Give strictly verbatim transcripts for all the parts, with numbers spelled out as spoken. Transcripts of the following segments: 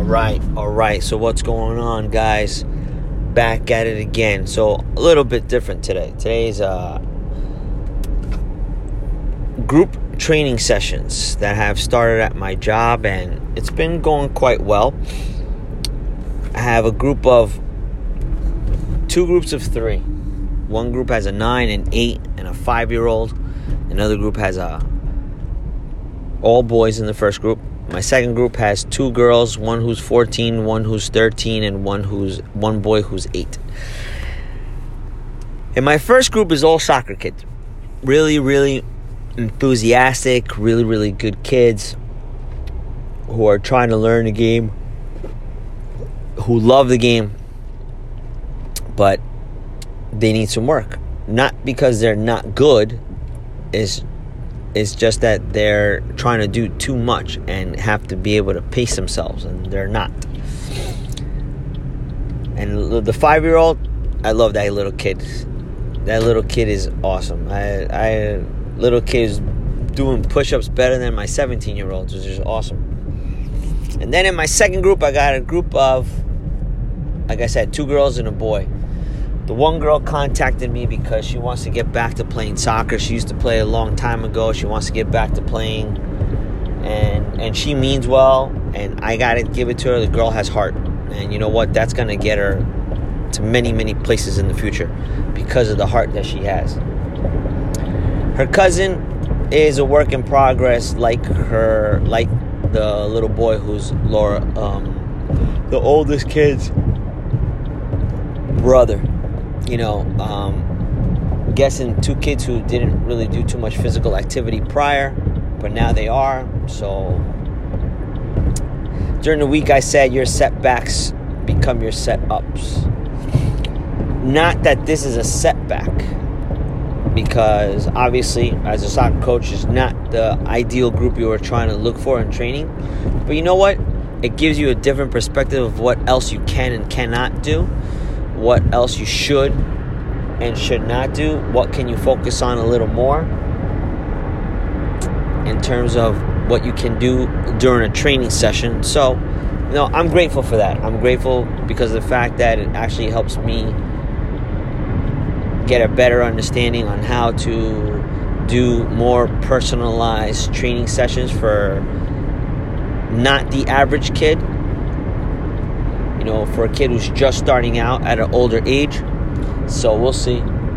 All right, all right. So what's going on, guys? Back at it again. So a little bit different today. Today's uh, group training sessions that have started at my job, and it's been going quite well. I have a group of two groups of three. One group has a nine, an eight, and a five-year-old. Another group has a all boys in the first group. My second group has two girls, one who's fourteen, one who's thirteen, and one who's one boy who's eight. And my first group is all soccer kids. Really, really enthusiastic, really, really good kids who are trying to learn the game, who love the game, but they need some work. Not because they're not good, it's It's just that they're trying to do too much and have to be able to pace themselves, and they're not. And the five-year-old, I love that little kid. That little kid is awesome. I, I little kid is doing push-ups better than my seventeen-year-old, which is awesome. And then in my second group, I got a group of, like I said, two girls and a boy. The one girl contacted me because she wants to get back to playing soccer. She used to play a long time ago. She wants to get back to playing. And and she means well. And I got to give it to her. The girl has heart. And you know what? That's going to get her to many, many places in the future because of the heart that she has. Her cousin is a work in progress, like her, like the little boy who's Laura, um, the oldest kid's brother. You know, um, guessing two kids who didn't really do too much physical activity prior, but now they are. So during the week I said your setbacks become your set-ups. Not that this is a setback, because obviously as a soccer coach is not the ideal group you are trying to look for in training. But you know what? It gives you a different perspective of what else you can and cannot do. What else you should and should not do. What can you focus on a little more in terms of what you can do during a training session. So, you know, I'm grateful for that. I'm grateful because of the fact that it actually helps me get a better understanding on how to do more personalized training sessions for not the average kid. You know, for a kid who's just starting out at an older age. So we'll see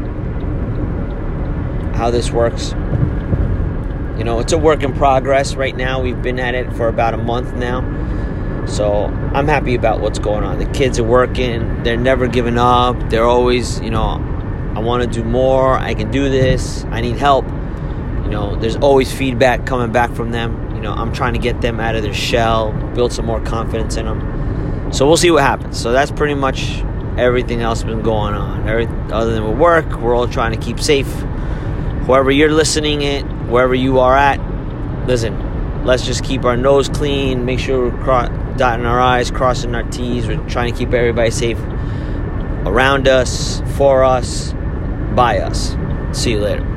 how this works. You know, it's a work in progress right now. We've been at it for about a month now. So I'm happy about what's going on. The kids are working. They're never giving up. They're always, you know, I want to do more. I can do this. I need help. You know, there's always feedback coming back from them. You know, I'm trying to get them out of their shell, build some more confidence in them. So we'll see what happens. So that's pretty much everything else been going on. Every, other than with work, we're all trying to keep safe. Whoever you're listening it, wherever you are at, listen, let's just keep our nose clean, make sure we're cro- dotting our I's, crossing our T's. We're trying to keep everybody safe around us, for us, by us. See you later.